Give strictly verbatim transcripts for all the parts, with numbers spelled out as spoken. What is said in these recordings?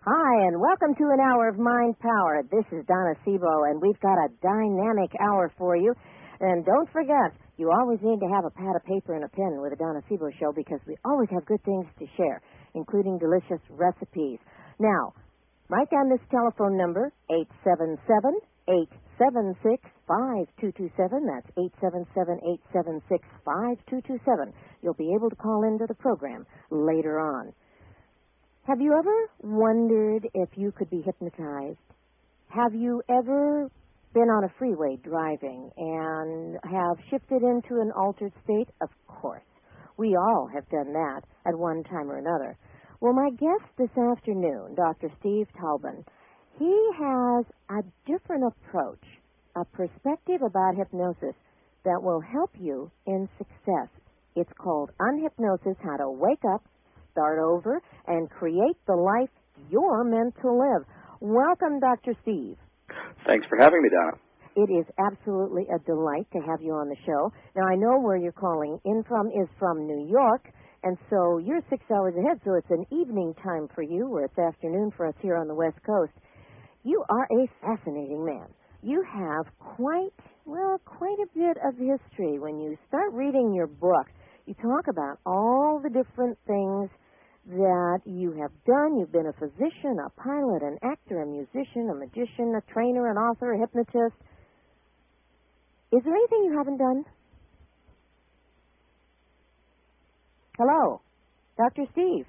Hi, and welcome to an hour of Mind Power. This is Donna Sebo, and we've got a dynamic hour for you. And don't forget, you always need to have a pad of paper and a pen with the Donna Sebo Show because we always have good things to share, including delicious recipes. Now, write down this telephone number, eight seven seven, eight seven six, five two two seven. That's eight seven seven, eight seven six, five two two seven. You'll be able to call into the program later on. Have you ever wondered if you could be hypnotized? Have you ever been on a freeway driving and have shifted into an altered state? Of course. We all have done that at one time or another. Well, my guest this afternoon, Doctor Steve Taubman, he has a different approach, a perspective about hypnosis that will help you in success. It's called Unhypnosis, How to Wake Up, Start Over, and Create the Life You're Meant to Live. Welcome, Doctor Steve. Thanks for having me, Donna. It is absolutely a delight to have you on the show. Now, I know where you're calling in from is from New York, and so you're six hours ahead, so it's an evening time for you, where it's afternoon for us here on the West Coast. You are a fascinating man. You have quite, well, quite a bit of history. When you start reading your book, you talk about all the different things that you have done. You've been a physician, a pilot, an actor, a musician, a magician, a trainer, an author, a hypnotist. Is there anything you haven't done? Hello, Doctor Steve.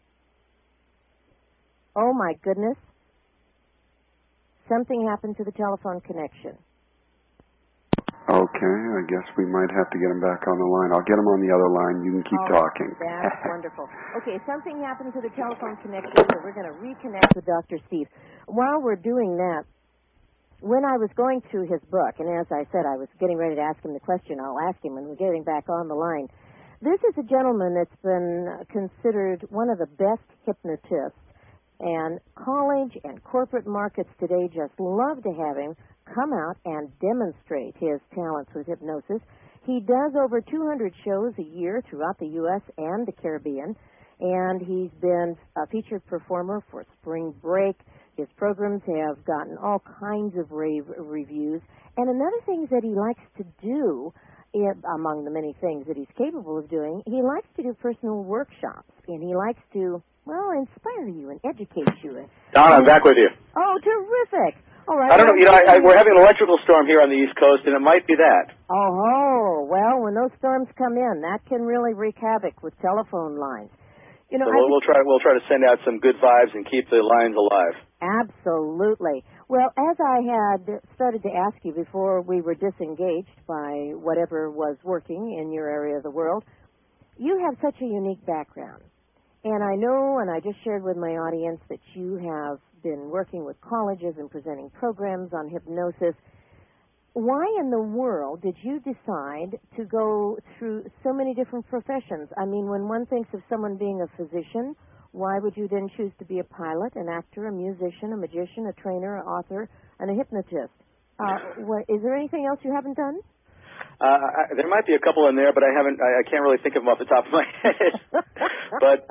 Oh, my goodness. Something happened to the telephone connection. Okay, I guess we might have to get him back on the line. I'll get him on the other line. You can keep oh, talking. That's wonderful. Okay, something happened to the telephone connection, so we're going to reconnect with Doctor Steve. While we're doing that, when I was going through his book, and as I said, I was getting ready to ask him the question, I'll ask him when we're getting back on the line. This is a gentleman that's been considered one of the best hypnotists, and college and corporate markets today just love to have him come out and demonstrate his talents with hypnosis. He does over two hundred shows a year throughout the U S and the Caribbean, and he's been a featured performer for Spring Break. His programs have gotten all kinds of rave reviews. And another thing that he likes to do, it, among the many things that he's capable of doing, he likes to do personal workshops, and he likes to, well, inspire you and educate you. Don, I'm back with you. Oh, terrific. All right. I don't know, you know, I, I, we're having an electrical storm here on the East Coast, and it might be that. Oh, well, when those storms come in, that can really wreak havoc with telephone lines. You know, so we'll, we'll try we'll try to send out some good vibes and keep the lines alive. Absolutely. Well, as I had started to ask you before we were disengaged by whatever was working in your area of the world, you have such a unique background. And I know, and I just shared with my audience, that you have been working with colleges and presenting programs on hypnosis. Why in the world did you decide to go through so many different professions? I mean, when one thinks of someone being a physician, why would you then choose to be a pilot, an actor, a musician, a magician, a trainer, an author, and a hypnotist? Uh, what, is there anything else you haven't done? Uh, I, there might be a couple in there, but I haven't. I, I can't really think of them off the top of my head. But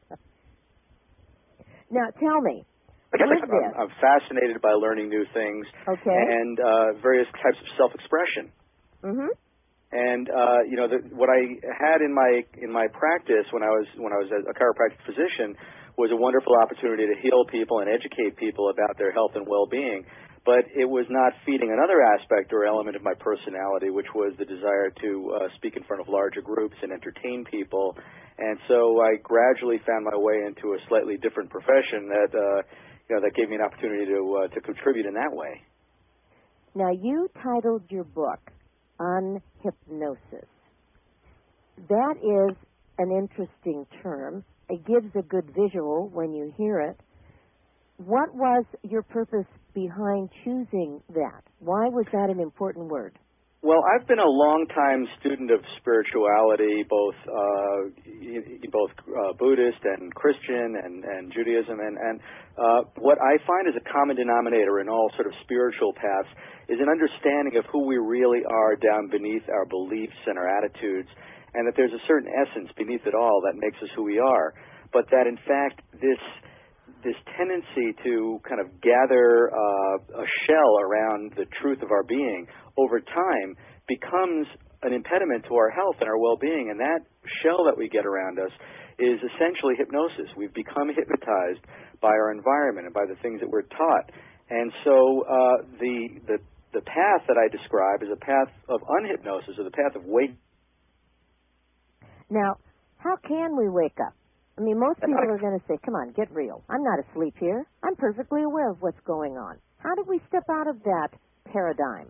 now, tell me. I guess I'm, I'm fascinated by learning new things. Okay. And uh, various types of self-expression. Mm-hmm. And uh, you know, the, what I had in my in my practice when I was when I was a chiropractic physician was a wonderful opportunity to heal people and educate people about their health and well-being. But it was not feeding another aspect or element of my personality, which was the desire to uh, speak in front of larger groups and entertain people. And so I gradually found my way into a slightly different profession that uh, you know that gave me an opportunity to uh, to contribute in that way. Now, you titled your book on hypnosis. That is an interesting term. It gives a good visual when you hear it. What was your purpose behind choosing that? Why was that an important word? Well, I've been a long-time student of spirituality, both uh, both uh, Buddhist and Christian and, and Judaism, and, and uh, what I find is a common denominator in all sort of spiritual paths is an understanding of who we really are down beneath our beliefs and our attitudes, and that there's a certain essence beneath it all that makes us who we are, but that in fact this this tendency to kind of gather uh, a shell around the truth of our being over time becomes an impediment to our health and our well-being. And that shell that we get around us is essentially hypnosis. We've become hypnotized by our environment and by the things that we're taught. And so uh, the, the the path that I describe is a path of unhypnosis, or the path of wake. Now, how can we wake up? I mean, most people are going to say, come on, get real. I'm not asleep here. I'm perfectly aware of what's going on. How do we step out of that paradigm?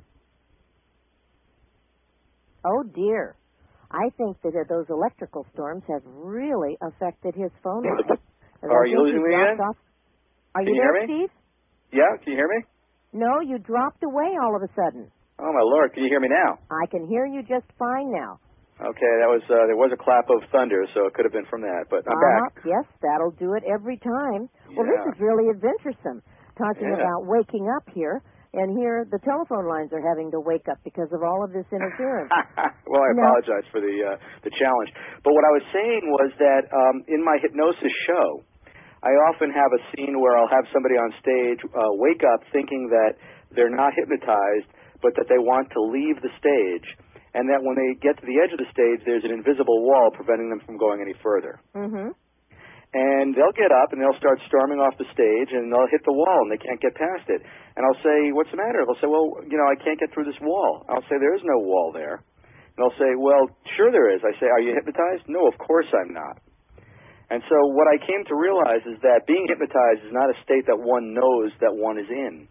Oh, dear. I think that those electrical storms have really affected his phone line. Are you losing me again? Off. Are can you, you there, hear me? Steve? Yeah, can you hear me? No, you dropped away all of a sudden. Oh, my Lord. Can you hear me now? I can hear you just fine now. Okay, that was uh, there was a clap of thunder, so it could have been from that, but I'm uh-huh. back. Yes, that'll do it every time. Yeah. Well, this is really adventuresome, talking yeah. about waking up here, and here the telephone lines are having to wake up because of all of this interference. Well, I now, apologize for the uh, the challenge. But what I was saying was that um, in my hypnosis show, I often have a scene where I'll have somebody on stage uh, wake up thinking that they're not hypnotized, but that they want to leave the stage, and that when they get to the edge of the stage, there's an invisible wall preventing them from going any further. Mm-hmm. And they'll get up, and they'll start storming off the stage, and they'll hit the wall, and they can't get past it. And I'll say, what's the matter? They'll say, well, you know, I can't get through this wall. I'll say, there is no wall there. And they'll say, well, sure there is. I say, are you hypnotized? No, of course I'm not. And so what I came to realize is that being hypnotized is not a state that one knows that one is in.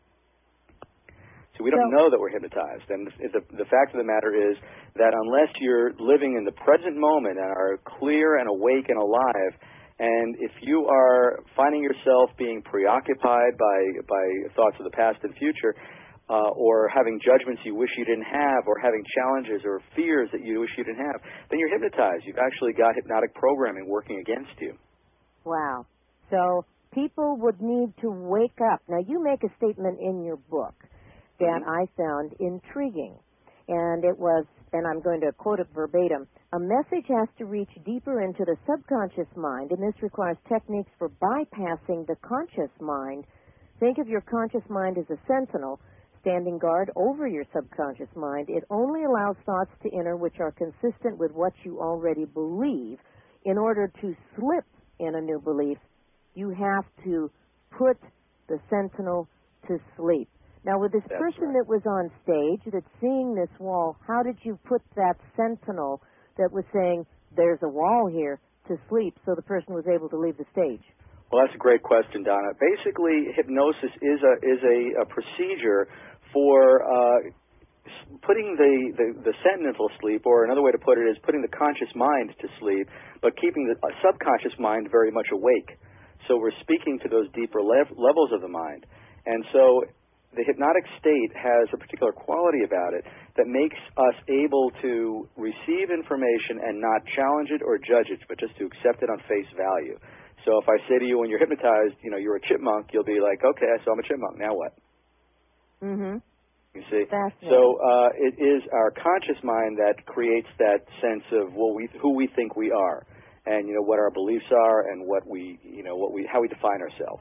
So we don't know that we're hypnotized. And the, the fact of the matter is that unless you're living in the present moment and are clear and awake and alive, and if you are finding yourself being preoccupied by, by thoughts of the past and future, uh, or having judgments you wish you didn't have, or having challenges or fears that you wish you didn't have, then you're hypnotized. You've actually got hypnotic programming working against you. Wow. So people would need to wake up. Now, you make a statement in your book that I found intriguing. And it was, and I'm going to quote it verbatim, a message has to reach deeper into the subconscious mind, and this requires techniques for bypassing the conscious mind. Think of your conscious mind as a sentinel standing guard over your subconscious mind. It only allows thoughts to enter which are consistent with what you already believe. In order to slip in a new belief, you have to put the sentinel to sleep. Now, with this That's person right. that was on stage, that's seeing this wall, how did you put that sentinel that was saying, there's a wall here, to sleep so the person was able to leave the stage? Well, that's a great question, Donna. Basically, hypnosis is a is a, a procedure for uh, putting the, the, the sentinel to sleep, or another way to put it is putting the conscious mind to sleep, but keeping the uh, subconscious mind very much awake. So we're speaking to those deeper lev- levels of the mind. And so the hypnotic state has a particular quality about it that makes us able to receive information and not challenge it or judge it, but just to accept it on face value. So if I say to you when you're hypnotized, you know, you're a chipmunk, you'll be like, okay, so I'm a chipmunk, now what? Mm-hmm. You see? Fascinating. So uh, it is our conscious mind that creates that sense of what we, who we think we are, and, you know, what our beliefs are and what we, you know, what we, how we define ourselves.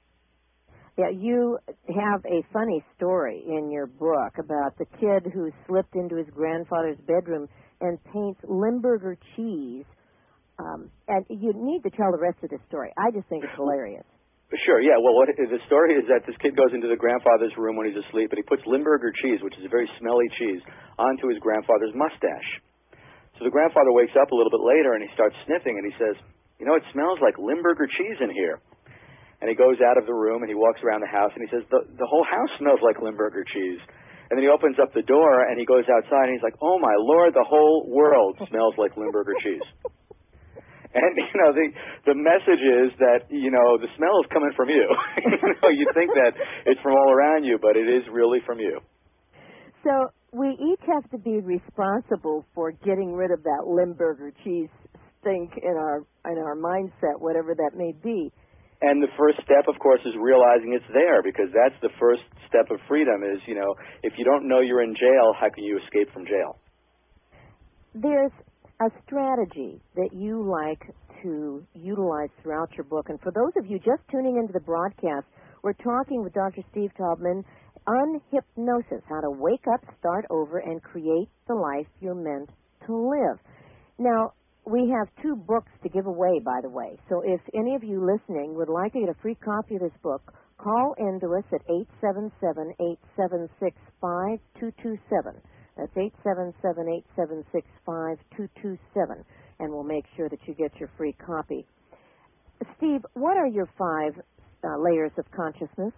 Yeah, you have a funny story in your book about the kid who slipped into his grandfather's bedroom and paints Limburger cheese. Um, and you need to tell the rest of the story. I just think it's hilarious. Sure, yeah. Well, what, the story is that this kid goes into the grandfather's room when he's asleep, and he puts Limburger cheese, which is a very smelly cheese, onto his grandfather's mustache. So the grandfather wakes up a little bit later, and he starts sniffing, and he says, you know, it smells like Limburger cheese in here. And he goes out of the room, and he walks around the house, and he says, the, the whole house smells like Limburger cheese. And then he opens up the door, and he goes outside, and he's like, oh, my Lord, the whole world smells like Limburger cheese. And, you know, the the message is that, you know, the smell is coming from you. You know, you think that it's from all around you, but it is really from you. So we each have to be responsible for getting rid of that Limburger cheese stink in our in our mindset, whatever that may be. And the first step, of course, is realizing it's there, because that's the first step of freedom is, you know, if you don't know you're in jail, how can you escape from jail? There's a strategy that you like to utilize throughout your book. And for those of you just tuning into the broadcast, we're talking with Doctor Steve Taubman on hypnosis, how to wake up, start over, and create the life you're meant to live. Now, we have two books to give away, by the way. So if any of you listening would like to get a free copy of this book, call in to us at eight seven seven, eight seven six, five two two seven. That's eight seven seven, eight seven six, five two two seven, and we'll make sure that you get your free copy. Steve, what are your five uh, layers of consciousness?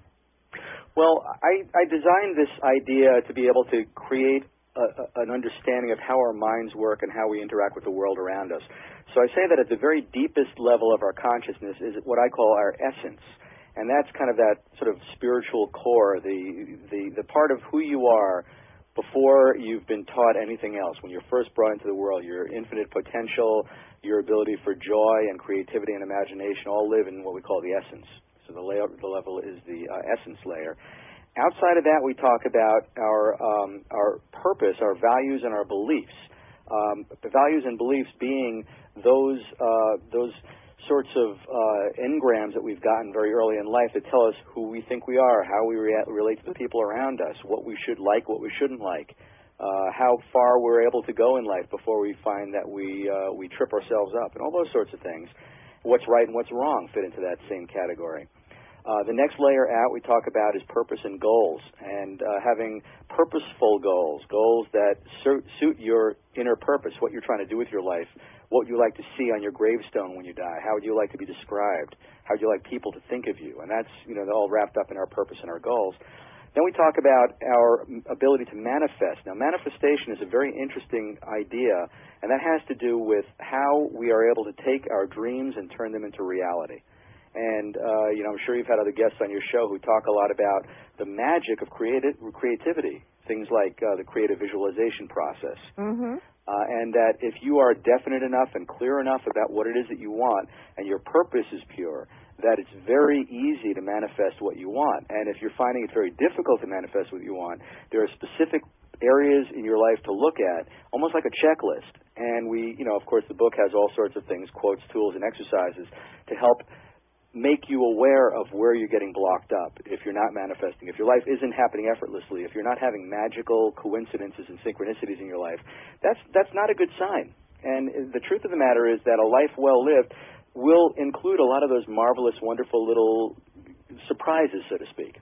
Well, I, I designed this idea to be able to create a, a, an understanding of how our minds work and how we interact with the world around us. So I say that at the very deepest level of our consciousness is what I call our essence. And that's kind of that sort of spiritual core, the, the, the part of who you are before you've been taught anything else. When you're first brought into the world, your infinite potential, your ability for joy and creativity and imagination all live in what we call the essence. So the, layer, the level is the uh, essence layer. Outside of that, we talk about our um, our purpose, our values, and our beliefs. Um, the values and beliefs being those uh, those sorts of uh, engrams that we've gotten very early in life that tell us who we think we are, how we rea- relate to the people around us, what we should like, what we shouldn't like, uh, how far we're able to go in life before we find that we uh, we trip ourselves up, and all those sorts of things. What's right and what's wrong fit into that same category. Uh, the next layer out we talk about is purpose and goals, and uh, having purposeful goals, goals that suit, suit your inner purpose, what you're trying to do with your life, what would you like to see on your gravestone when you die, how would you like to be described, how would you like people to think of you, and that's, you know, all wrapped up in our purpose and our goals. Then we talk about our ability to manifest. Now, manifestation is a very interesting idea, and that has to do with how we are able to take our dreams and turn them into reality. And, uh, you know, I'm sure you've had other guests on your show who talk a lot about the magic of creati- creativity, things like uh, the creative visualization process. Mm-hmm. Uh, and that if you are definite enough and clear enough about what it is that you want and your purpose is pure, that it's very easy to manifest what you want. And if you're finding it very difficult to manifest what you want, there are specific areas in your life to look at, almost like a checklist. And we, you know, of course, the book has all sorts of things, quotes, tools, and exercises to help make you aware of where you're getting blocked up if you're not manifesting, if your life isn't happening effortlessly, if you're not having magical coincidences and synchronicities in your life. That's that's not a good sign. And the truth of the matter is that a life well lived will include a lot of those marvelous, wonderful little surprises, so to speak.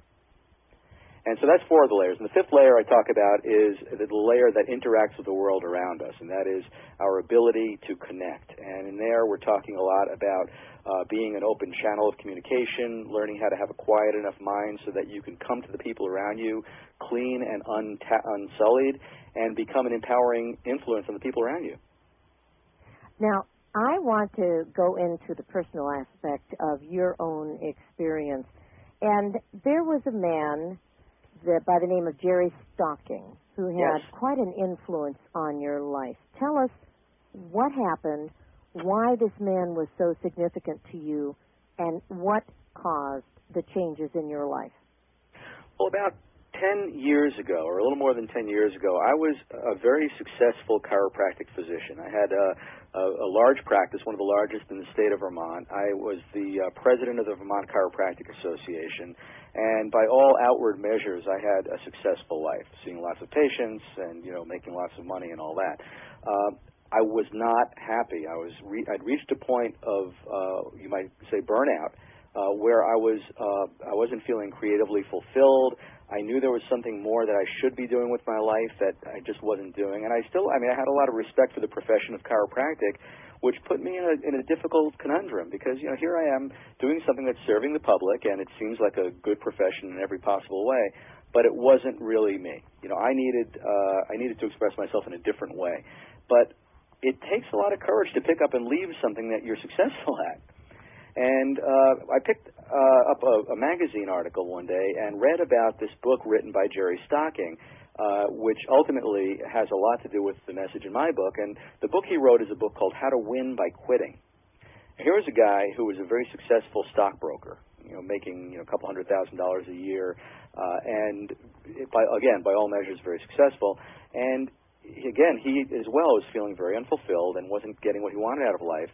And so that's four of the layers. And the fifth layer I talk about is the layer that interacts with the world around us, and that is our ability to connect. And in there we're talking a lot about uh, being an open channel of communication, learning how to have a quiet enough mind so that you can come to the people around you clean and unta- unsullied and become an empowering influence on the people around you. Now, I want to go into the personal aspect of your own experience. And there was a man The, by the name of Jerry Stocking, who had yes. quite an influence on your life. Tell us what happened, why this man was so significant to you, and what caused the changes in your life. Well, about ten years ago, or a little more than ten years ago, I was a very successful chiropractic physician. I had a, a, a large practice, one of the largest in the state of Vermont. I was the uh, president of the Vermont Chiropractic Association, and by all outward measures, I had a successful life, seeing lots of patients and, you know, making lots of money and all that. Uh, I was not happy. I was re- I'd reached a point of, uh, you might say, burnout, uh, where I was uh, I wasn't feeling creatively fulfilled. I knew there was something more that I should be doing with my life that I just wasn't doing. And I still, I mean, I had a lot of respect for the profession of chiropractic, which put me in a, in a difficult conundrum because, you know, here I am doing something that's serving the public, and it seems like a good profession in every possible way, but it wasn't really me. You know, I needed, uh, I needed to express myself in a different way. But it takes a lot of courage to pick up and leave something that you're successful at. And uh, I picked uh, up a, a magazine article one day and read about this book written by Jerry Stocking, uh, which ultimately has a lot to do with the message in my book. And the book he wrote is a book called How to Win by Quitting. And here was a guy who was a very successful stockbroker, you know, making, you know, a couple hundred thousand dollars a year, uh, and by, again, by all measures, very successful. And again, he as well was feeling very unfulfilled and wasn't getting what he wanted out of life.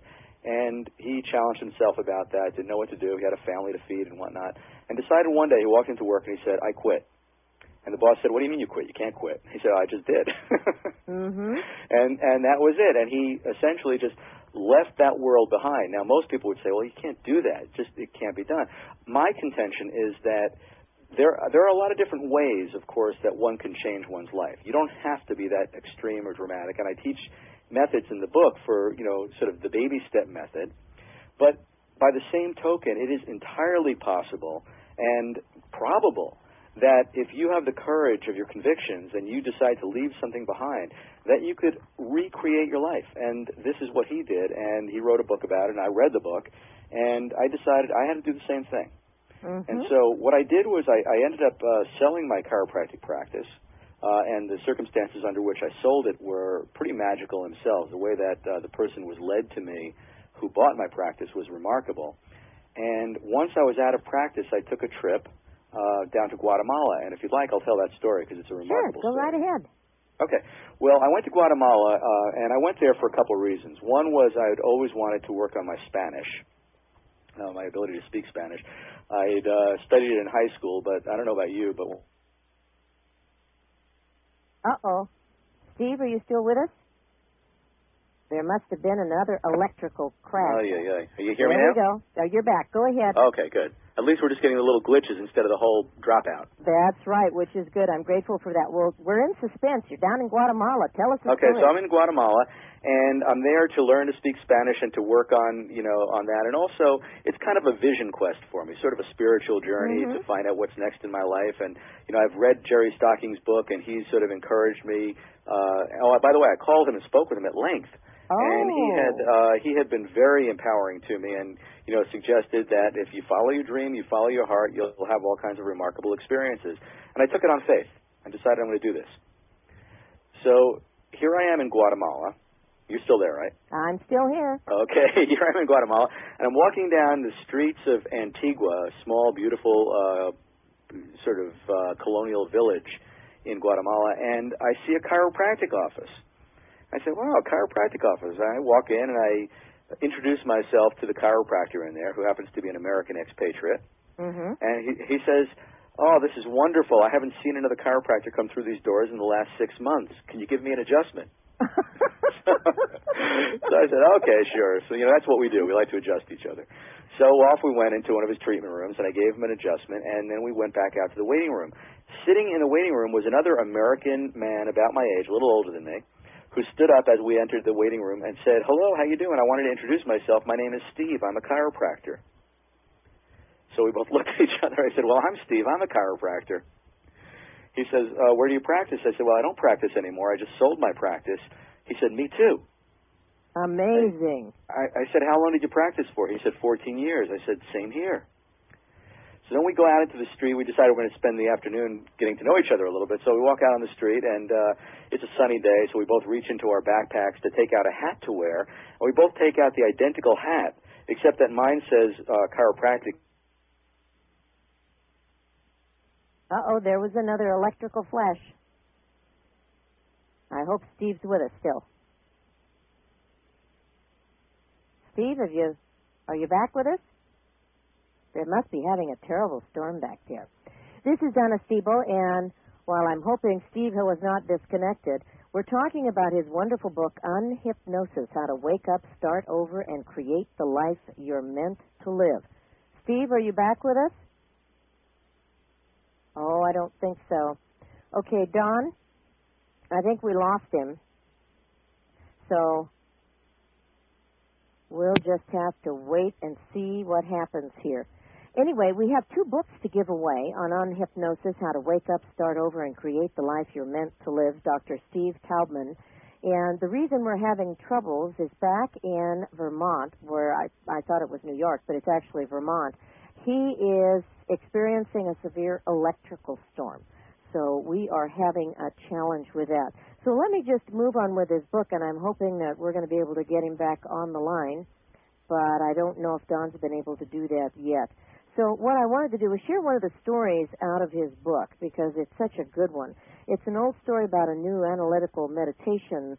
And he challenged himself about that, didn't know what to do. He had a family to feed and whatnot. And decided one day, he walked into work and he said, I quit. And the boss said, what do you mean you quit? You can't quit. He said, oh, I just did. mm-hmm. And and that was it. And he essentially just left that world behind. Now, most people would say, well, you can't do that. Just it can't be done. My contention is that there there are a lot of different ways, of course, that one can change one's life. You don't have to be that extreme or dramatic. And I teach methods in the book for, you know, sort of the baby step method. But by the same token, it is entirely possible and probable that if you have the courage of your convictions and you decide to leave something behind, that you could recreate your life. And this is what he did, and he wrote a book about it, and I read the book, and I decided I had to do the same thing. Mm-hmm. And so what I did was I, I ended up uh, selling my chiropractic practice, uh, and the circumstances under which I sold it were pretty magical themselves. The way that uh, the person was led to me who bought my practice was remarkable. And once I was out of practice, I took a trip Uh, down to Guatemala, and if you'd like, I'll tell that story because it's a remarkable story. Sure, go story. right ahead. Okay. Well, I went to Guatemala, uh, and I went there for a couple of reasons. One was I had always wanted to work on my Spanish, uh, my ability to speak Spanish. I had uh, studied it in high school, but I don't know about you, but... Uh-oh. Steve, are you still with us? There must have been another electrical crash. Oh, yeah, yeah. You hear there me now? There we go. Oh, you're back. Go ahead. Okay, good. At least we're just getting the little glitches instead of the whole dropout. That's right, which is good. I'm grateful for that. Well, we're in suspense. You're down in Guatemala. Tell us the Okay, story. so I'm in Guatemala, and I'm there to learn to speak Spanish and to work on, you know, on that. And also, it's kind of a vision quest for me, sort of a spiritual journey mm-hmm. to find out what's next in my life. And, you know, I've read Jerry Stocking's book, and he's sort of encouraged me. Uh, oh, by the way, I called him and spoke with him at length. Oh. And he had uh, he had been very empowering to me, and you know suggested that if you follow your dream, you follow your heart, you'll have all kinds of remarkable experiences. And I took it on faith. I decided I'm going to do this. So here I am in Guatemala. You're still there, right? I'm still here. Okay, here I am in Guatemala, and I'm walking down the streets of Antigua, a small, beautiful, uh, sort of uh, colonial village in Guatemala, and I see a chiropractic office. I said, wow, chiropractic office. I walk in and I introduce myself to the chiropractor in there, who happens to be an American expatriate. Mm-hmm. And he, he says, oh, this is wonderful. I haven't seen another chiropractor come through these doors in the last six months. Can you give me an adjustment? so, so I said, okay, sure. So, you know, that's what we do. We like to adjust each other. So off we went into one of his treatment rooms, and I gave him an adjustment, and then we went back out to the waiting room. Sitting in the waiting room was another American man about my age, a little older than me, who stood up as we entered the waiting room and said, hello, how you doing? I wanted to introduce myself. My name is Steve. I'm a chiropractor. So we both looked at each other. I said, well, I'm Steve. I'm a chiropractor. He says, uh, where do you practice? I said, well, I don't practice anymore. I just sold my practice. He said, me too. Amazing. I, I said, how long did you practice for? He said, fourteen years. I said, same here. So then we go out into the street. We decided we're going to spend the afternoon getting to know each other a little bit. So we walk out on the street, and uh, it's a sunny day, so we both reach into our backpacks to take out a hat to wear. And we both take out the identical hat, except that mine says uh, chiropractic. Uh-oh, there was another electrical flash. I hope Steve's with us still. Steve, have you, are you back with us? They must be having a terrible storm back there. This is Donna Siebel, and while I'm hoping Steve was not disconnected, we're talking about his wonderful book, Unhypnosis, How to Wake Up, Start Over, and Create the Life You're Meant to Live. Steve, are you back with us? Oh, I don't think so. Okay, Don, I think we lost him. So we'll just have to wait and see what happens here. Anyway, we have two books to give away on Unhypnosis, How to Wake Up, Start Over, and Create the Life You're Meant to Live, Doctor Steve Taubman. And the reason we're having troubles is back in Vermont, where I, I thought it was New York, but it's actually Vermont. He is experiencing a severe electrical storm. So we are having a challenge with that. So let me just move on with his book, and I'm hoping that we're going to be able to get him back on the line. But I don't know if Don's been able to do that yet. So what I wanted to do was share one of the stories out of his book, because it's such a good one. It's an old story about a new analytical meditation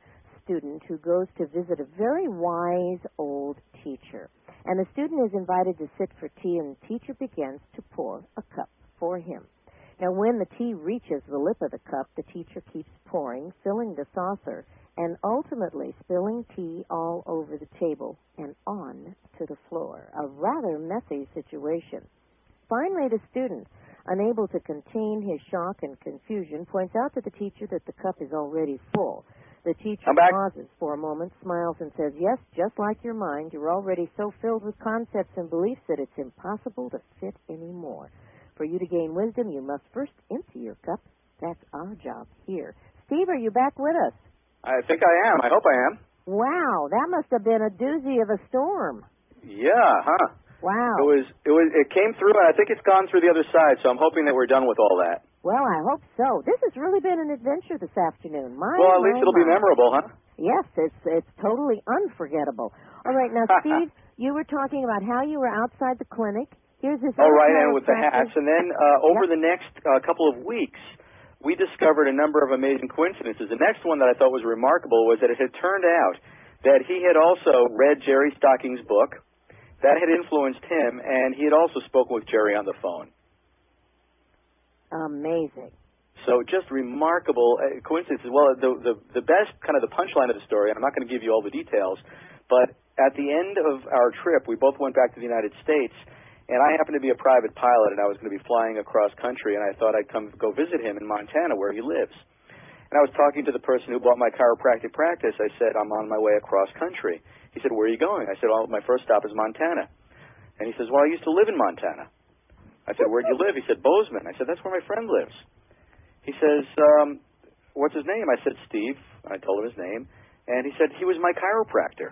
student who goes to visit a very wise old teacher. And the student is invited to sit for tea, and the teacher begins to pour a cup for him. Now, when the tea reaches the lip of the cup, the teacher keeps pouring, filling the saucer, and ultimately spilling tea all over the table and on to the floor. A rather messy situation. Finally, the student, unable to contain his shock and confusion, points out to the teacher that the cup is already full. The teacher pauses for a moment, smiles, and says, yes, just like your mind, you're already so filled with concepts and beliefs that it's impossible to fit any more. For you to gain wisdom, you must first empty your cup. That's our job here. Steve, are you back with us? I think I am. I hope I am. Wow, that must have been a doozy of a storm. Yeah, huh? Wow. It was. It was. It came through, and I think it's gone through the other side. So I'm hoping that we're done with all that. Well, I hope so. This has really been an adventure this afternoon. My, well, at least my, it'll my. be memorable, huh? Yes, it's it's totally unforgettable. All right, now, Steve, you were talking about how you were outside the clinic. Here's this. Oh, right, and with the hats, and then uh, over yep. the next uh, couple of weeks, we discovered a number of amazing coincidences. The next one that I thought was remarkable was that it had turned out that he had also read Jerry Stocking's book. That had influenced him, and he had also spoken with Jerry on the phone. Amazing. So just remarkable uh, coincidences. Well, the, the the best kind of the punchline of the story, and I'm not going to give you all the details, but at the end of our trip, we both went back to the United States, and I happened to be a private pilot, and I was going to be flying across country, and I thought I'd come go visit him in Montana, where he lives. And I was talking to the person who bought my chiropractic practice. I said, I'm on my way across country. He said, where are you going? I said, well, my first stop is Montana. And he says, well, I used to live in Montana. I said, where do you live? He said, Bozeman. I said, that's where my friend lives. He says, um, what's his name? I said, Steve. I told him his name. And he said, he was my chiropractor.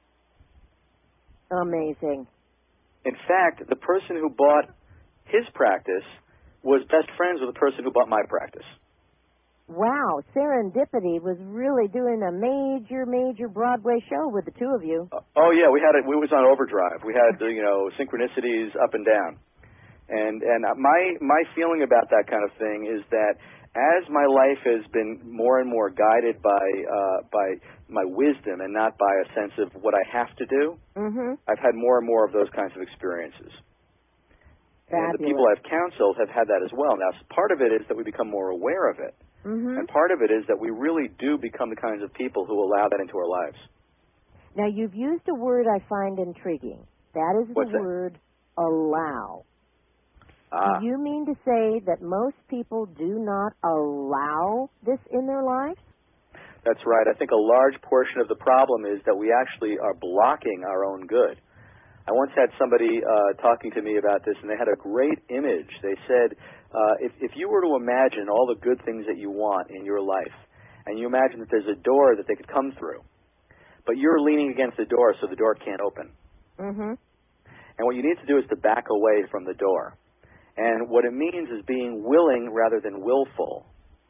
Amazing. In fact, the person who bought his practice was best friends with the person who bought my practice. Wow, serendipity was really doing a major, major Broadway show with the two of you. Uh, oh yeah, we had it. We was on overdrive. We had uh, you know synchronicities up and down, and and my my feeling about that kind of thing is that as my life has been more and more guided by uh, by my wisdom and not by a sense of what I have to do, mm-hmm. I've had more and more of those kinds of experiences. Fabulous. And the people I've counseled have had that as well. Now, part of it is that we become more aware of it. Mm-hmm. And part of it is that we really do become the kinds of people who allow that into our lives. Now, you've used a word I find intriguing. That is the What's that? word allow. Ah. Do you mean to say that most people do not allow this in their lives? That's right. I think a large portion of the problem is that we actually are blocking our own good. I once had somebody uh, talking to me about this, and they had a great image. They said, uh, if, if you were to imagine all the good things that you want in your life, and you imagine that there's a door that they could come through, but you're leaning against the door so the door can't open. Mm-hmm. And what you need to do is to back away from the door. And what it means is being willing rather than willful.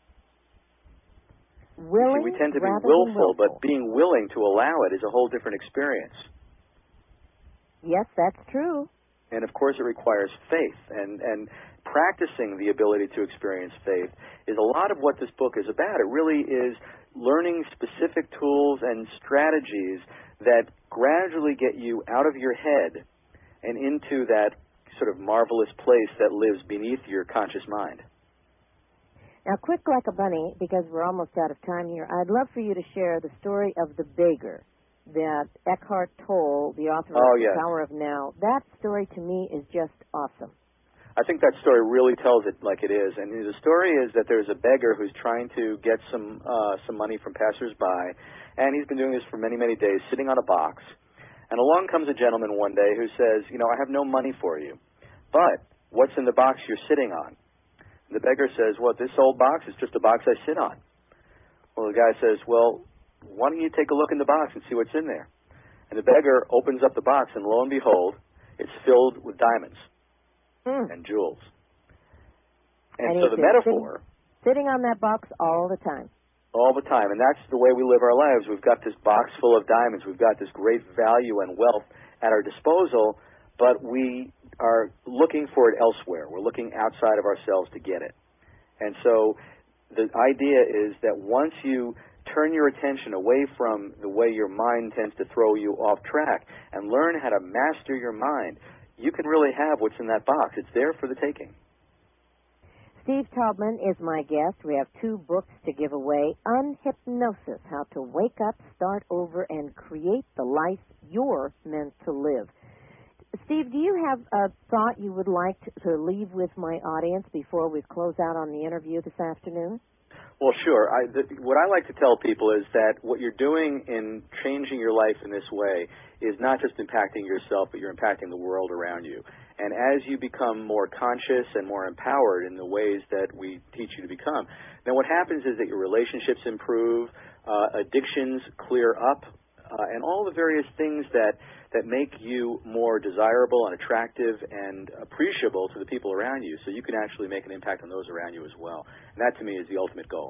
Willing See, we tend to be rather willful, than willful, but being willing to allow it is a whole different experience. Yes, that's true. And, of course, it requires faith. And, and practicing the ability to experience faith is a lot of what this book is about. It really is learning specific tools and strategies that gradually get you out of your head and into that sort of marvelous place that lives beneath your conscious mind. Now, quick like a bunny, because we're almost out of time here, I'd love for you to share the story of the beggar that Eckhart Tolle, the author Oh, of The yes. Power of Now, that story to me is just awesome. I think that story really tells it like it is. And the story is that there's a beggar who's trying to get some uh, some money from passersby, and he's been doing this for many, many days, sitting on a box. And along comes a gentleman one day who says, you know, I have no money for you, but what's in the box you're sitting on? And the beggar says, well, this old box is just a box I sit on. Well, the guy says, well, why don't you take a look in the box and see what's in there? And the beggar opens up the box, and lo and behold, it's filled with diamonds Mm. and jewels. And, And so he's the metaphor, sitting, sitting on that box all the time. all the time, and that's the way we live our lives. We've got this box full of diamonds. We've got this great value and wealth at our disposal, but we are looking for it elsewhere. We're looking outside of ourselves to get it. And so the idea is that once you turn your attention away from the way your mind tends to throw you off track and learn how to master your mind, you can really have what's in that box. It's there for the taking. Steve Taubman is my guest. We have two books to give away. Unhypnosis, How to Wake Up, Start Over, and Create the Life You're Meant to Live. Steve, do you have a thought you would like to, to leave with my audience before we close out on the interview this afternoon? Well, sure. I, the, what I like to tell people is that what you're doing in changing your life in this way is not just impacting yourself, but you're impacting the world around you. And as you become more conscious and more empowered in the ways that we teach you to become, then what happens is that your relationships improve, uh, addictions clear up, uh, and all the various things that, that make you more desirable and attractive and appreciable to the people around you, so you can actually make an impact on those around you as well. And that, to me, is the ultimate goal.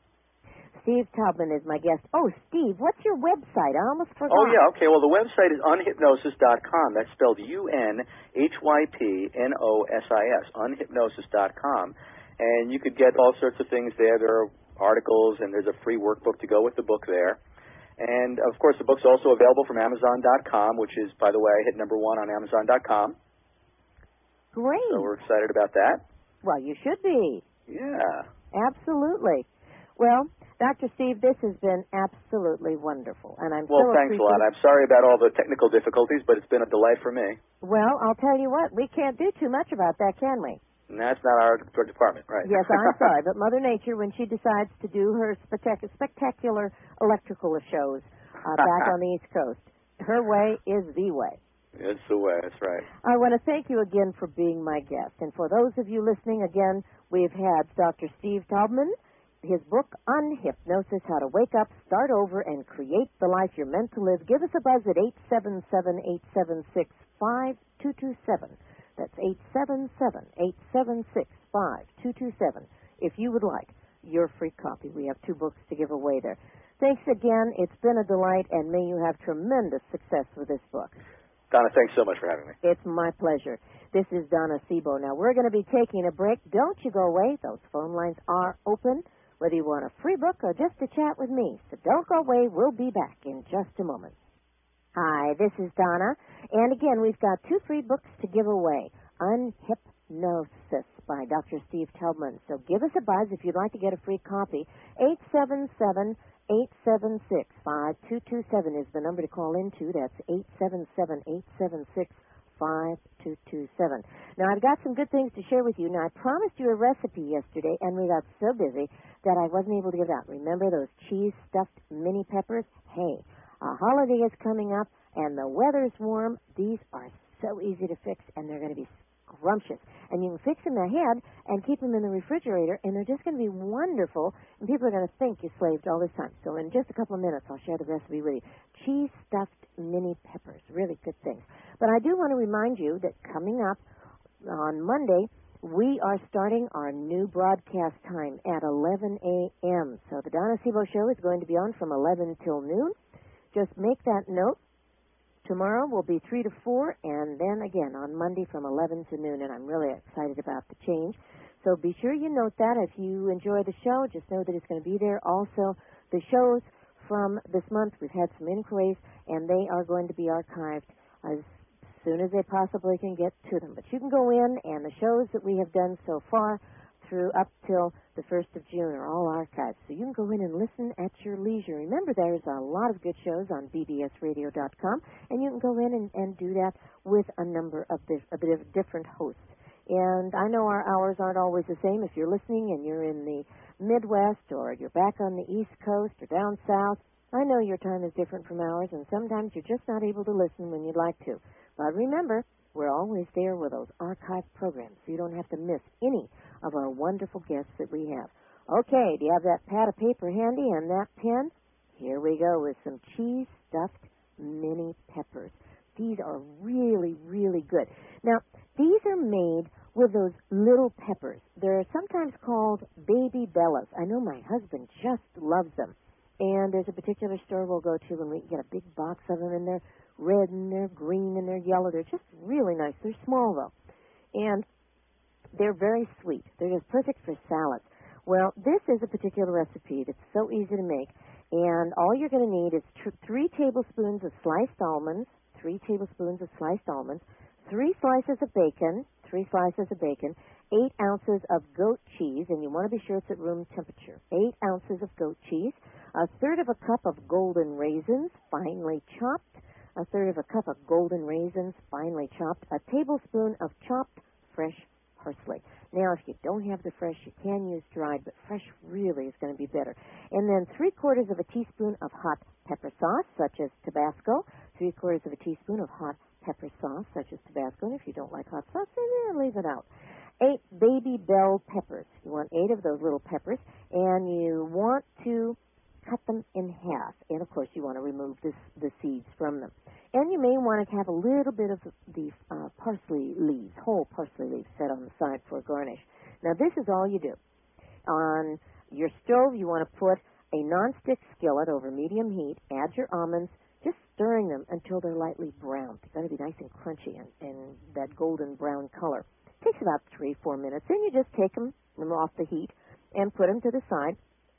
Steve Taubman is my guest. Oh, Steve, what's your website? I almost forgot. Oh, yeah, okay. Well, the website is unhypnosis dot com. That's spelled U N H Y P N O S I S, unhypnosis dot com. And you could get all sorts of things there. There are articles, and there's a free workbook to go with the book there. And, of course, the book's also available from Amazon dot com, which is, by the way, I hit number one on Amazon dot com. Great. So we're excited about that. Well, you should be. Yeah. Absolutely. Well, Doctor Steve, this has been absolutely wonderful, and I'm well, so thanks a lot. I'm sorry about all the technical difficulties, but it's been a delight for me. Well, I'll tell you what, we can't do too much about that, can we? And that's not our department, right? Yes, I'm sorry, but Mother Nature, when she decides to do her spectac- spectacular electrical shows uh, back on the East Coast, her way is the way. It's the way, that's right. I want to thank you again for being my guest. And for those of you listening, again, we've had Doctor Steve Taubman, his book, Unhypnosis, How to Wake Up, Start Over, and Create the Life You're Meant to Live. Give us a buzz at eight seven seven, eight seven six, five two two seven. That's eight seven seven, eight seven six, five two two seven. If you would like your free copy, we have two books to give away there. Thanks again. It's been a delight, and may you have tremendous success with this book. Donna, thanks so much for having me. It's my pleasure. This is Donna Sebo. Now, we're going to be taking a break. Don't you go away. Those phone lines are open, whether you want a free book or just to chat with me. So don't go away. We'll be back in just a moment. Hi, this is Donna. And again, we've got two free books to give away. Unhypnosis by Doctor Steve Taubman. So give us a buzz if you'd like to get a free copy. eight seven seven, eight seven six, five two two seven is the number to call into. That's eight seven seven, eight seven six, five two two seven. Now, I've got some good things to share with you. Now, I promised you a recipe yesterday, and we got so busy that I wasn't able to get it out. Remember those cheese-stuffed mini peppers? Hey, a holiday is coming up, and the weather's warm. These are so easy to fix, and they're going to be scrumptious. And you can fix them ahead and keep them in the refrigerator, and they're just going to be wonderful, and people are going to think you slaved all this time. So in just a couple of minutes, I'll share the recipe with you. Cheese-stuffed mini peppers, really good things. But I do want to remind you that coming up on Monday, we are starting our new broadcast time at eleven a.m. So the Donna Sebo Show is going to be on from eleven till noon. Just make that note. Tomorrow will be three to four, and then again on Monday from eleven to noon, and I'm really excited about the change. So be sure you note that. If you enjoy the show, just know that it's going to be there. Also, the shows from this month, we've had some inquiries, and they are going to be archived as soon as they possibly can get to them. But you can go in, and the shows that we have done so far through up till the first of June are all archived. So you can go in and listen at your leisure. Remember, there's a lot of good shows on b b s radio dot com, and you can go in and, and do that with a number of dif- a bit of different hosts. And I know our hours aren't always the same. If you're listening and you're in the Midwest or you're back on the East Coast or down south, I know your time is different from ours, and sometimes you're just not able to listen when you'd like to. But remember, we're always there with those archived programs, so you don't have to miss any of our wonderful guests that we have. Okay, do you have that pad of paper handy and that pen? Here we go with some cheese-stuffed mini peppers. These are really, really good. Now, these are made with those little peppers. They're sometimes called baby bellas. I know my husband just loves them. And there's a particular store we'll go to when we get a big box of them, and they're red, and they're green, and they're yellow. They're just really nice. They're small, though. And they're very sweet. They're just perfect for salads. Well, this is a particular recipe that's so easy to make. And all you're going to need is tr- three tablespoons of sliced almonds, three tablespoons of sliced almonds, three slices of bacon, three slices of bacon, eight ounces of goat cheese, and you want to be sure it's at room temperature, eight ounces of goat cheese, a third of a cup of golden raisins, finely chopped, a third of a cup of golden raisins, finely chopped, a tablespoon of chopped fresh parsley. Now, if you don't have the fresh, you can use dried, but fresh really is going to be better. And then three quarters of a teaspoon of hot pepper sauce, such as Tabasco, three quarters of a teaspoon of hot pepper sauce, such as Tabasco, and if you don't like hot sauce, then leave it out. Eight baby bell peppers. You want eight of those little peppers, and you want to cut them in half. And, of course, you want to remove this, the seeds from them. And you may want to have a little bit of the uh, parsley leaves, whole parsley leaves, set on the side for a garnish. Now, this is all you do. On your stove, you want to put a nonstick skillet over medium heat, add your almonds, just stirring them until they're lightly browned. They've got to be nice and crunchy and, and that golden brown color. It takes about three, four minutes. Then you just take them off the heat and put them to the side.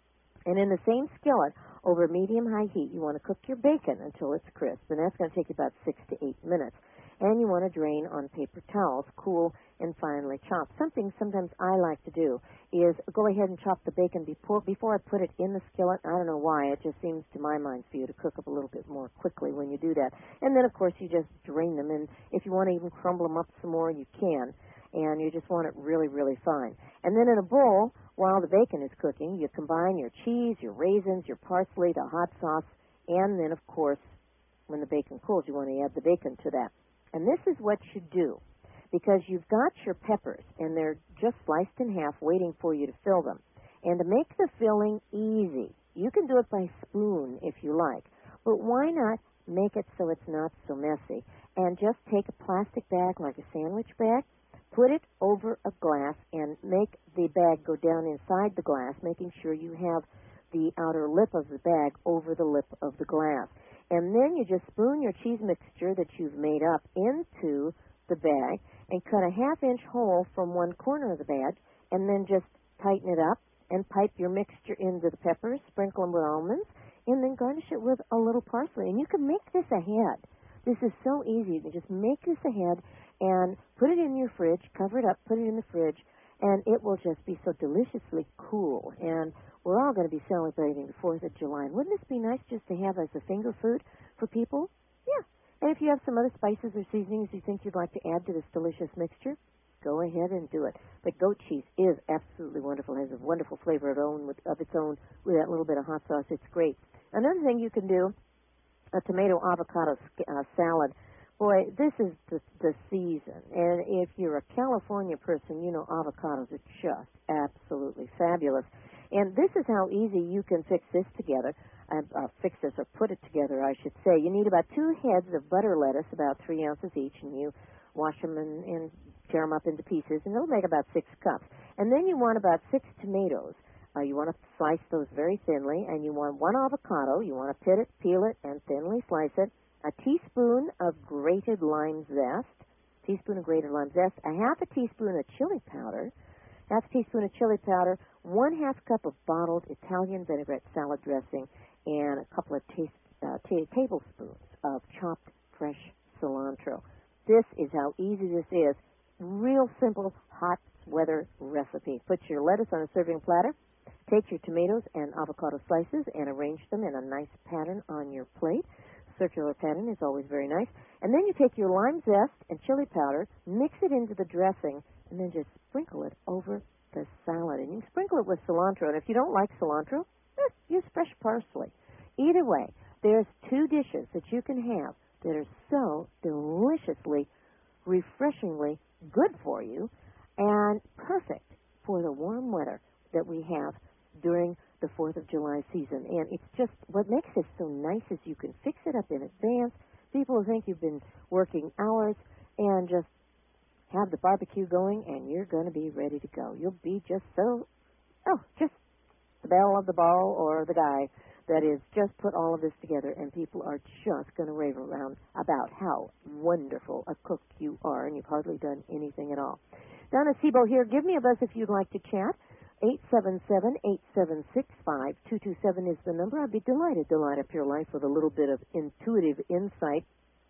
And in the same skillet, over medium-high heat, you want to cook your bacon until it's crisp, and that's going to take about six to eight minutes. And you want to drain on paper towels, cool and finely chopped. Something sometimes I like to do is go ahead and chop the bacon before before I put it in the skillet. I don't know why. It just seems to my mind for you to cook up a little bit more quickly when you do that. And then, of course, you just drain them, and if you want to even crumble them up some more, you can. And you just want it really, really fine. And then in a bowl, while the bacon is cooking, you combine your cheese, your raisins, your parsley, the hot sauce, and then, of course, when the bacon cools, you want to add the bacon to that. And this is what you do, because you've got your peppers, and they're just sliced in half, waiting for you to fill them. And to make the filling easy, you can do it by spoon if you like, but why not make it so it's not so messy? And just take a plastic bag, like a sandwich bag, put it over a glass and make the bag go down inside the glass, making sure you have the outer lip of the bag over the lip of the glass. And then you just spoon your cheese mixture that you've made up into the bag and cut a half-inch hole from one corner of the bag, and then just tighten it up and pipe your mixture into the peppers, sprinkle them with almonds, and then garnish it with a little parsley. And you can make this ahead. This is so easy. You can just make this ahead and put it in your fridge, cover it up, put it in the fridge, and it will just be so deliciously cool. And we're all going to be celebrating the fourth of July. And wouldn't this be nice just to have as a finger food for people? Yeah. And if you have some other spices or seasonings you think you'd like to add to this delicious mixture, go ahead and do it. But goat cheese is absolutely wonderful. It has a wonderful flavor of, own with, of its own with that little bit of hot sauce. It's great. Another thing you can do, a tomato avocado uh, salad. Boy, this is the, the season, and if you're a California person, you know avocados are just absolutely fabulous. And this is how easy you can fix this together, uh, uh, fix this or put it together, I should say. You need about two heads of butter lettuce, about three ounces each, and you wash them and, and tear them up into pieces, and it'll make about six cups. And then you want about six tomatoes. Uh, you want to slice those very thinly, and you want one avocado. You want to pit it, peel it, and thinly slice it. A teaspoon of grated lime zest, teaspoon of grated lime zest, a half a teaspoon of chili powder, half a teaspoon of chili powder, one half cup of bottled Italian vinaigrette salad dressing, and a couple of taste, uh, t- tablespoons of chopped fresh cilantro. This is how easy this is. Real simple, hot weather recipe. Put your lettuce on a serving platter. Take your tomatoes and avocado slices and arrange them in a nice pattern on your plate. Circular pattern is always very nice. And then you take your lime zest and chili powder, mix it into the dressing, and then just sprinkle it over the salad. And you can sprinkle it with cilantro. And if you don't like cilantro, eh, use fresh parsley. Either way, there's two dishes that you can have that are so deliciously, refreshingly good for you and perfect for the warm weather that we have during the fourth of July season. And it's just, what makes this so nice is you can fix it up in advance. People will think you've been working hours and just have the barbecue going, and you're going to be ready to go. You'll be just so, oh, just the belle of the ball or the guy that is just put all of this together, and people are just going to rave around about how wonderful a cook you are, and you've hardly done anything at all. Donna Sebo here. Give me a buzz if you'd like to chat. eight seven seven, eight seven six, five two two seven is the number. I'd be delighted to light up your life with a little bit of intuitive insight.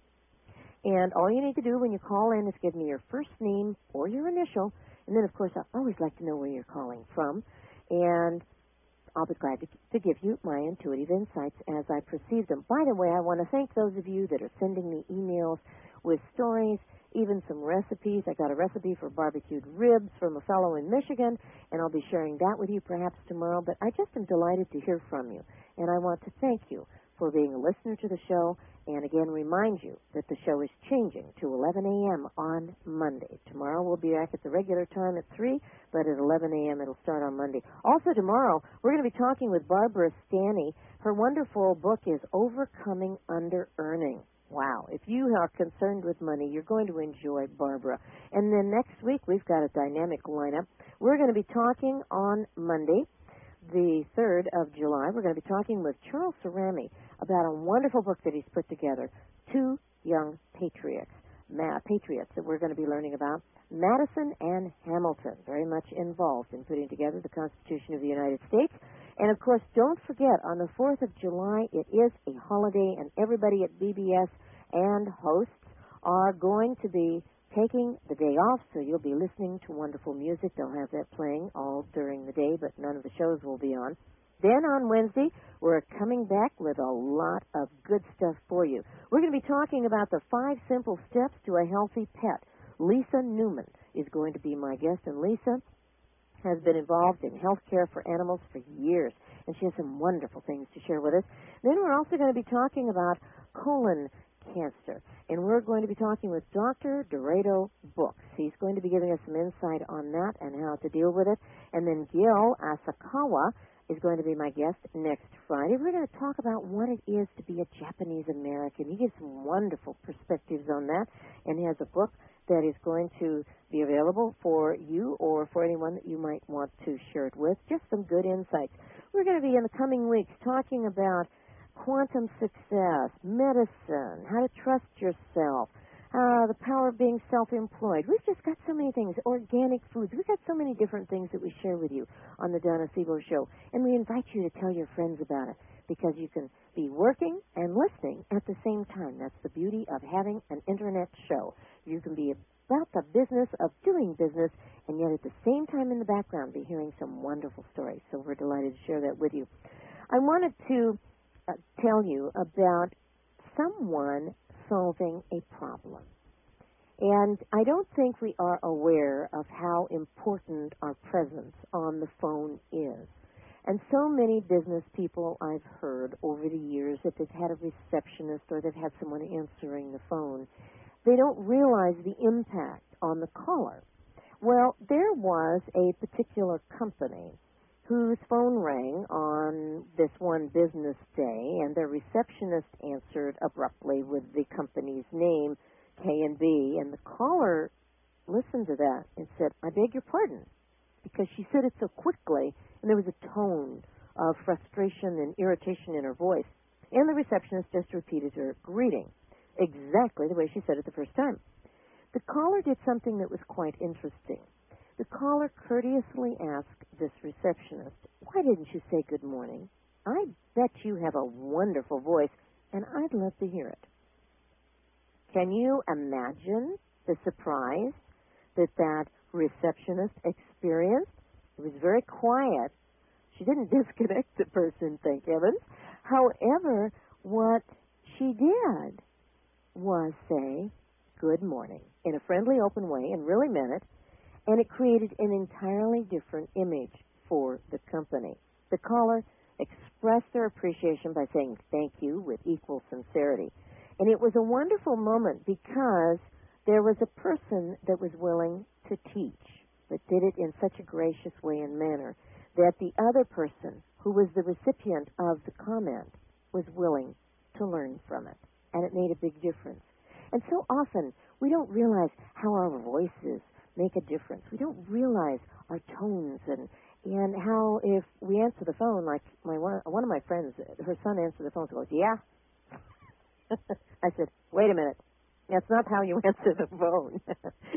And all you need to do when you call in is give me your first name or your initial. And then, of course, I always like to know where you're calling from. And I'll be glad to, to give you my intuitive insights as I perceive them. By the way, I want to thank those of you that are sending me emails with stories, even some recipes. I got a recipe for barbecued ribs from a fellow in Michigan, and I'll be sharing that with you perhaps tomorrow. But I just am delighted to hear from you, and I want to thank you for being a listener to the show, and again remind you that the show is changing to eleven a.m. on Monday. Tomorrow we'll be back at the regular time at three, but at eleven a.m. it'll start on Monday. Also tomorrow, we're going to be talking with Barbara Stanny. Her wonderful book is Overcoming Under-Earning. Wow. If you are concerned with money, you're going to enjoy Barbara. And then next week, we've got a dynamic lineup. We're going to be talking on Monday, the third of July. We're going to be talking with Charles Cerami about a wonderful book that he's put together, Two Young Patriots, Ma- Patriots that we're going to be learning about. Madison and Hamilton, very much involved in putting together the Constitution of the United States. And, of course, don't forget, on the fourth of July, it is a holiday, and everybody at B B S and hosts are going to be taking the day off, so you'll be listening to wonderful music. They'll have that playing all during the day, but none of the shows will be on. Then on Wednesday, we're coming back with a lot of good stuff for you. We're going to be talking about the five simple steps to a healthy pet. Lisa Newman is going to be my guest, and Lisa has been involved in health care for animals for years, and she has some wonderful things to share with us. Then we're also going to be talking about colon cancer, and we're going to be talking with Doctor Dorado Books. He's going to be giving us some insight on that and how to deal with it. And then Gil Asakawa is going to be my guest next Friday. We're going to talk about what it is to be a Japanese American. He gives some wonderful perspectives on that, and he has a book that is going to be available for you or for anyone that you might want to share it with. Just some good insights. We're going to be in the coming weeks talking about quantum success, medicine, how to trust yourself, uh, the power of being self-employed. We've just got so many things, organic foods. We've got so many different things that we share with you on the Donna Sebo Show, and we invite you to tell your friends about it because you can be working and listening at the same time. That's the beauty of having an Internet show. You can be about the business of doing business and yet at the same time in the background be hearing some wonderful stories. So we're delighted to share that with you. I wanted to uh, tell you about someone solving a problem. And I don't think we are aware of how important our presence on the phone is. And so many business people I've heard over the years, if they've had a receptionist or they've had someone answering the phone, they don't realize the impact on the caller. Well, there was a particular company whose phone rang on this one business day, and their receptionist answered abruptly with the company's name, K and B, and the caller listened to that and said, "I beg your pardon," because she said it so quickly, and there was a tone of frustration and irritation in her voice. And the receptionist just repeated her greeting, exactly the way she said it the first time. The caller did something that was quite interesting. The caller courteously asked this receptionist, "Why didn't you say good morning? I bet you have a wonderful voice, and I'd love to hear it." Can you imagine the surprise that that receptionist experienced? It was very quiet. She didn't disconnect the person, thank heavens. However, what she did was say, "Good morning," in a friendly, open way, and really meant it, and it created an entirely different image for the company. The caller expressed their appreciation by saying thank you with equal sincerity. And it was a wonderful moment because there was a person that was willing to teach, but did it in such a gracious way and manner that the other person, who was the recipient of the comment, was willing to learn from it. And it made a big difference. And so often, we don't realize how our voices make a difference. We don't realize our tones and and how if we answer the phone, like my one, one of my friends, her son answered the phone and goes, "Yeah." I said, "Wait a minute. That's not how you answer the phone."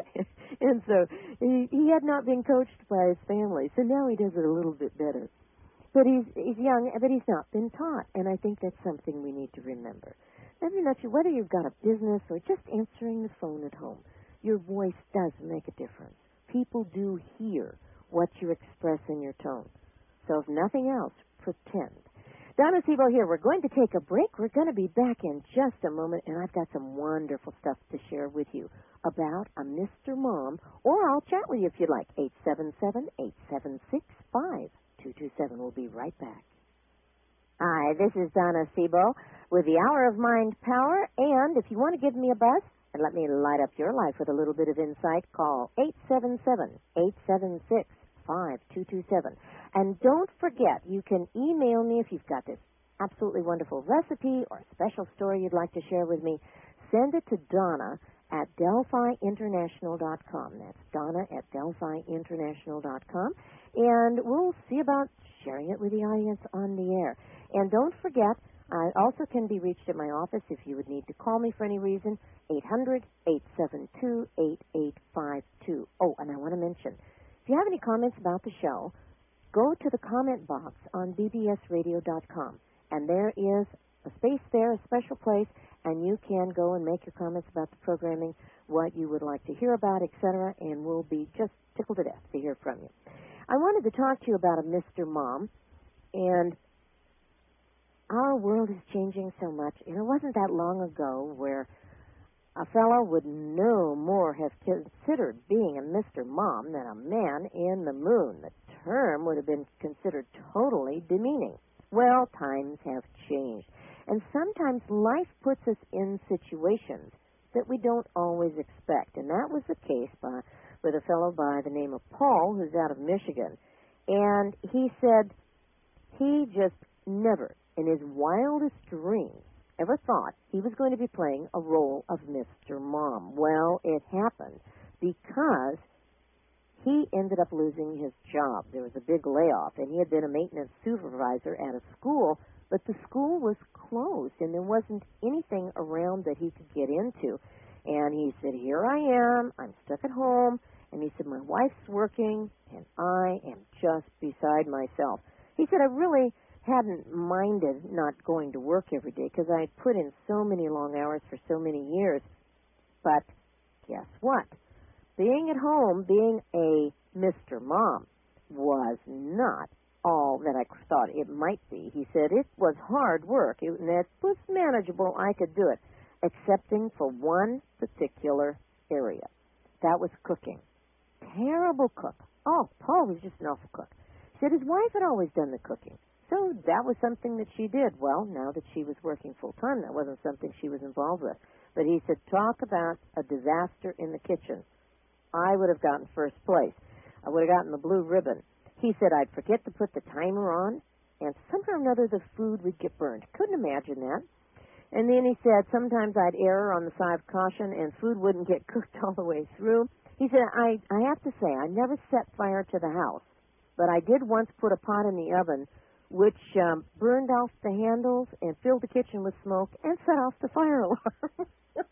And so he, he had not been coached by his family, so now he does it a little bit better. But he's he's young, but he's not been taught, and I think that's something we need to remember. Every not whether you've got a business or just answering the phone at home, your voice does make a difference. People do hear what you express in your tone. So if nothing else, pretend. Donna Sebo here. We're going to take a break. We're going to be back in just a moment, and I've got some wonderful stuff to share with you about a Mister Mom, or I'll chat with you if you'd like. eight seven seven, eight seven six, five two two seven. We'll be right back. Hi, this is Donna Sebo with the Hour of Mind Power, and if you want to give me a buzz and let me light up your life with a little bit of insight, call eight seven seven, eight seven six, five two two seven. And don't forget, you can email me if you've got this absolutely wonderful recipe or special story you'd like to share with me. Send it to Donna at Delphi International dot com. That's Donna at Delphi International dot com. And we'll see about sharing it with the audience on the air. And don't forget, I also can be reached at my office if you would need to call me for any reason, eight hundred, eight seven two, eight eight five two. Oh, and I want to mention, if you have any comments about the show, go to the comment box on B B S radio dot com, and there is a space there, a special place, and you can go and make your comments about the programming, what you would like to hear about, et cetera, and we'll be just tickled to death to hear from you. I wanted to talk to you about a Mister Mom, and our world is changing so much. You know, it wasn't that long ago where a fellow would no more have considered being a Mister Mom than a man in the moon. The term would have been considered totally demeaning. Well, times have changed. And sometimes life puts us in situations that we don't always expect. And that was the case by, with a fellow by the name of Paul, who's out of Michigan. And he said he just never, in his wildest dreams, ever thought he was going to be playing a role of Mister Mom. Well, it happened because he ended up losing his job. There was a big layoff, and he had been a maintenance supervisor at a school, but the school was closed, and there wasn't anything around that he could get into. And he said, here I am, I'm stuck at home, and he said, my wife's working, and I am just beside myself. He said, I really hadn't minded not going to work every day because I had put in so many long hours for so many years. But guess what? Being at home, being a Mister Mom, was not all that I thought it might be. He said it was hard work, it, and it was manageable. I could do it, excepting for one particular area. That was cooking. Terrible cook. Oh, Paul was just an awful cook. He said his wife had always done the cooking. So that was something that she did. Well, now that she was working full-time, that wasn't something she was involved with. But he said, talk about a disaster in the kitchen. I would have gotten first place. I would have gotten the blue ribbon. He said I'd forget to put the timer on, and somehow or another the food would get burned. Couldn't imagine that. And then he said sometimes I'd err on the side of caution, and food wouldn't get cooked all the way through. He said, I, I have to say, I never set fire to the house, but I did once put a pot in the oven which um, burned off the handles and filled the kitchen with smoke and set off the fire alarm.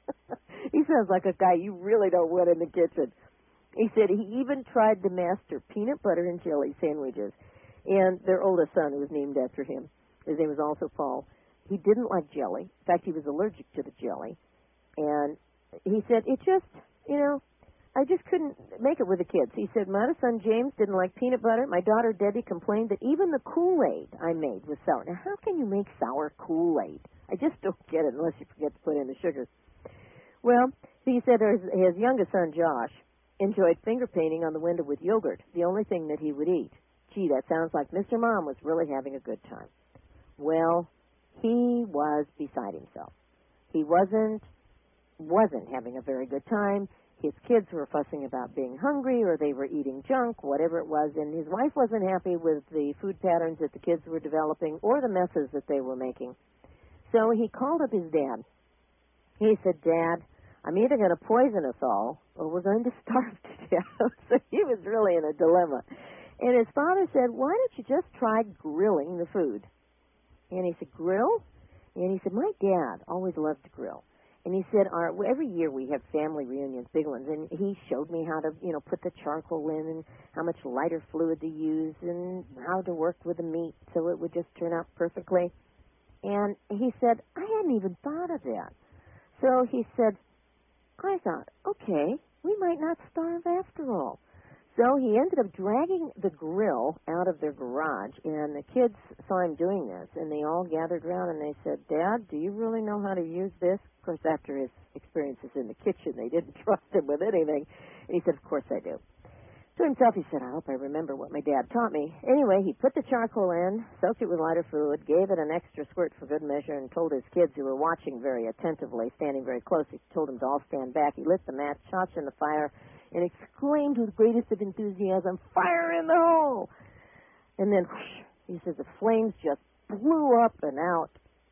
He sounds like a guy you really don't want in the kitchen. He said he even tried to master peanut butter and jelly sandwiches. And their oldest son, who was named after him, his name was also Paul, he didn't like jelly. In fact, he was allergic to the jelly. And he said, it just, you know, I just couldn't make it with the kids. He said, my other son, James, didn't like peanut butter. My daughter, Debbie, complained that even the Kool-Aid I made was sour. Now, how can you make sour Kool-Aid? I just don't get it unless you forget to put in the sugar. Well, he said his, his youngest son, Josh, enjoyed finger painting on the window with yogurt, the only thing that he would eat. Gee, that sounds like Mister Mom was really having a good time. Well, he was beside himself. He wasn't wasn't having a very good time. His kids were fussing about being hungry, or they were eating junk, whatever it was, and his wife wasn't happy with the food patterns that the kids were developing or the messes that they were making. So he called up his dad. He said, Dad, I'm either going to poison us all or we're going to starve to death. So he was really in a dilemma. And his father said, why don't you just try grilling the food? And he said, grill? And he said, my dad always loved to grill. And he said, our, every year we have family reunions, big ones, and he showed me how to, you know, put the charcoal in and how much lighter fluid to use and how to work with the meat so it would just turn out perfectly. And he said, I hadn't even thought of that. So he said, I thought, okay, we might not starve after all. So he ended up dragging the grill out of their garage, and the kids saw him doing this, and they all gathered around and they said, Dad, do you really know how to use this? Of course, after his experiences in the kitchen, they didn't trust him with anything. And he said, of course I do. To himself, he said, I hope I remember what my dad taught me. Anyway, he put the charcoal in, soaked it with lighter fluid, gave it an extra squirt for good measure, and told his kids, who were watching very attentively, standing very close, he told them to all stand back. He lit the match, shot in the fire, and exclaimed with the greatest of enthusiasm, fire in the hole! And then, whoosh, he says, the flames just blew up and out,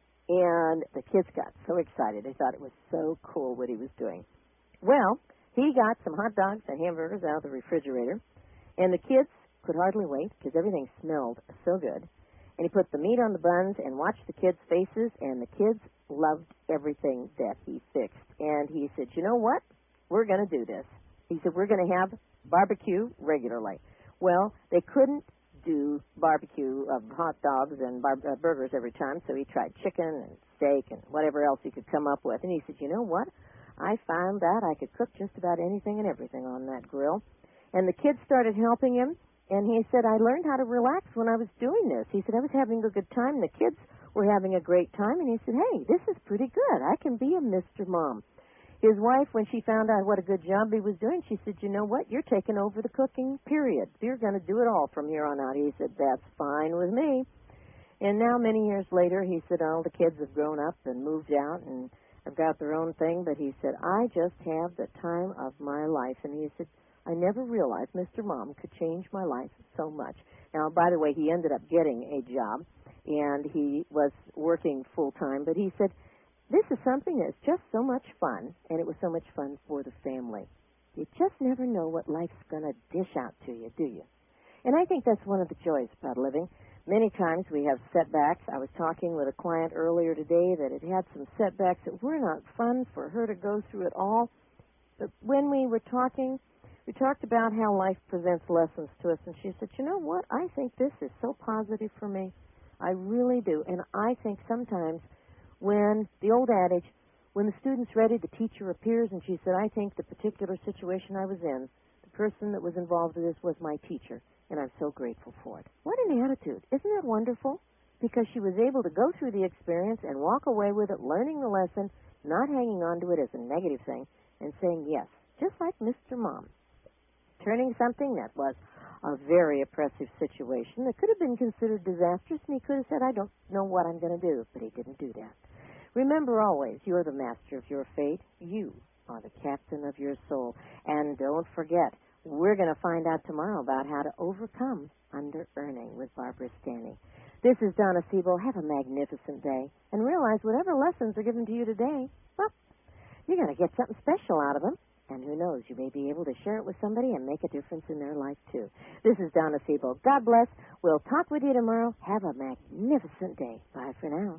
and the kids got so excited. They thought it was so cool what he was doing. Well, he got some hot dogs and hamburgers out of the refrigerator, and the kids could hardly wait because everything smelled so good. And he put the meat on the buns and watched the kids' faces, and the kids loved everything that he fixed. And he said, you know what? We're going to do this. He said, we're going to have barbecue regularly. Well, they couldn't do barbecue of hot dogs and bar- uh, burgers every time, so he tried chicken and steak and whatever else he could come up with. And he said, you know what? I found that I could cook just about anything and everything on that grill. And the kids started helping him, and he said, I learned how to relax when I was doing this. He said, I was having a good time, and the kids were having a great time, and he said, hey, this is pretty good. I can be a Mister Mom. His wife, when she found out what a good job he was doing, she said, you know what, you're taking over the cooking, period. You're going to do it all from here on out. He said, that's fine with me. And now, many years later, he said, all the kids have grown up and moved out and have got their own thing, but he said, I just have the time of my life. And he said, I never realized Mister Mom could change my life so much. Now, by the way, he ended up getting a job, and he was working full-time, but he said, this is something that's just so much fun, and it was so much fun for the family. You just never know what life's going to dish out to you, do you? And I think that's one of the joys about living. Many times we have setbacks. I was talking with a client earlier today that had had some setbacks that were not fun for her to go through at all. But when we were talking, we talked about how life presents lessons to us, and she said, you know what? I think this is so positive for me. I really do. And I think sometimes when the old adage, when the student's ready, the teacher appears, and she said, I think the particular situation I was in, the person that was involved in this was my teacher, and I'm so grateful for it. What an attitude. Isn't that wonderful? Because she was able to go through the experience and walk away with it, learning the lesson, not hanging on to it as a negative thing, and saying yes, just like Mister Mom. Turning something that was a very oppressive situation that could have been considered disastrous, and he could have said, I don't know what I'm going to do, but he didn't do that. Remember always, you're the master of your fate. You are the captain of your soul. And don't forget, we're going to find out tomorrow about how to overcome under-earning with Barbara Stanny. This is Donna Siebel. Have a magnificent day. And realize whatever lessons are given to you today, well, you're going to get something special out of them. And who knows, you may be able to share it with somebody and make a difference in their life, too. This is Donna Siebel. God bless. We'll talk with you tomorrow. Have a magnificent day. Bye for now.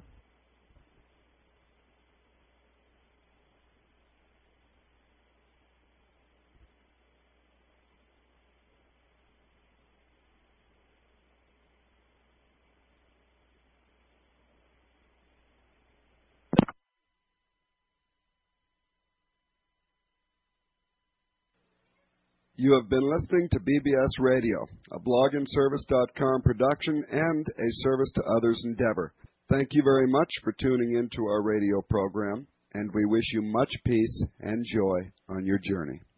You have been listening to B B S Radio, a blog and service dot com production and a service to others endeavor. Thank you very much for tuning into our radio program, and we wish you much peace and joy on your journey.